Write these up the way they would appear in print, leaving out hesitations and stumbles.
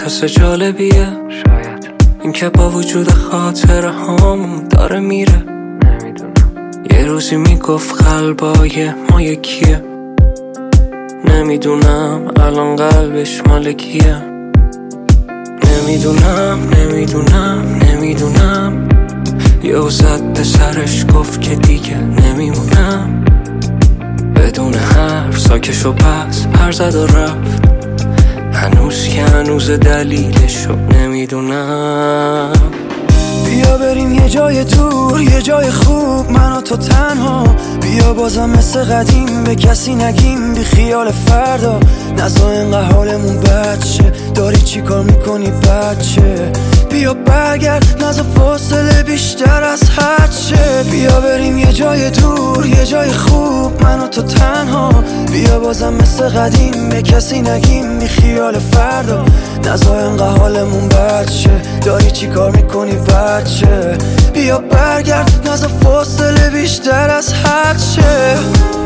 حس جالبیه شاید این که با وجود خاطره هامون داره میره. نمیدونم یه روزی میگفت قلبای ما یکیه. نمیدونم الان قلبش مال کیه. نمیدونم یه زد به سرش گفت که دیگه نمیمونم. بدون حرف ساکش و پس پر زد و رفت. هنوز که هنوز دلیلشو نمیدونم. بیا بریم یه جای دور، یه جای خوب، من و تو تنها. بیا بازم مثل قدیم به کسی نگیم، بی خیال فردا. نزا اینقدر حالمون بچه، داری چی کار میکنی بچه؟ بیا برگرد، نزا فاصله بیشتر از حدشه. بیا بریم یه جای دور، یه جای خوب، من و تو تنها. بیا بازم مثل قدیم به کسی نگیم، بی خیال فردا. نزا اینقدر حالمون بچه، داری چی کار میکنی بچه؟ بیا برگرد، نزا فاصله بیشتر از حدشه.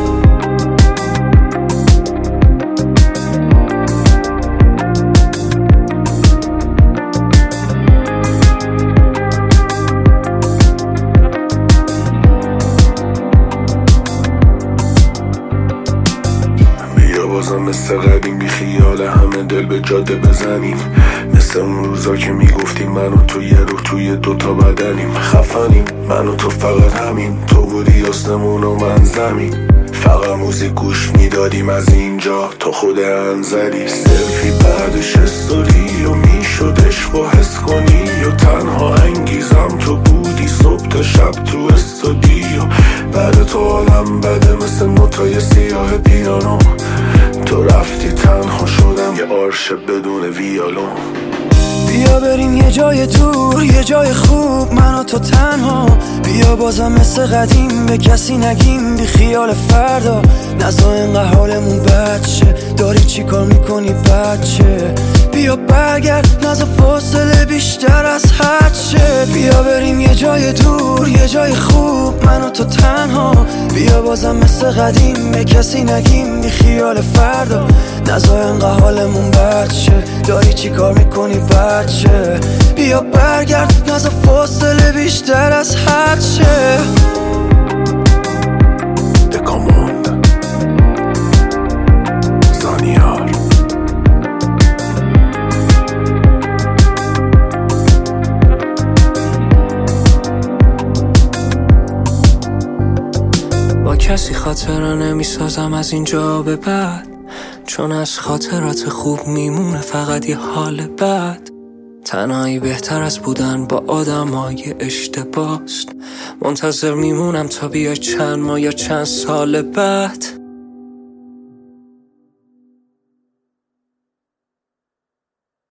بازم مثل قدیم بی خیال همه دل به جاده بزنیم. مثل اون روزا که میگفتیم من و تو یه روح توی دوتا بدنیم. خفنیم من و تو فقط همین، تو بودی آسمون و من زمین. فقط موزیک گوش میدادیم از اینجا تا خود انزلی. سلفی بعدش استوری و میشد عشق و حس کنی. و تنها انگیزم تو بودی صبح تا شب تو استودیو. بعد تو عالم بده مثل نوتای سیاه پیانو. تو رفتی تنها شدم یه آرش بدون ویالون. بیا بریم یه جای دور، یه جای خوب، من و تو تنها. بیا بازم مثل قدیم به کسی نگیم، بی خیال فردا. نزا اینقدر حالمون بچه، داری چی کار میکنی بچه؟ بیا برگرد، نزا فاصله بیشتر از حدشه. بیا بریم یه جای دور، یه جای خوب، من و تو تنها. بیا بازم مثل قدیم به کسی نگیم، بی خیال فردا. نزا اینقدر حالمون بچه، داری چی کار میکنی بچه؟ بیا برگرد، نزا فاصله بیشتر از حدشه. دکاموند زانیار. با کسی خاطره نمیسازم از اینجا به بعد، چون از خاطرات خوب میمونه فقط یه حال بد. تنهایی بهتر از بودن با آدمای اشتباست. منتظر میمونم تا بیای چند ماه یا چند سال بعد.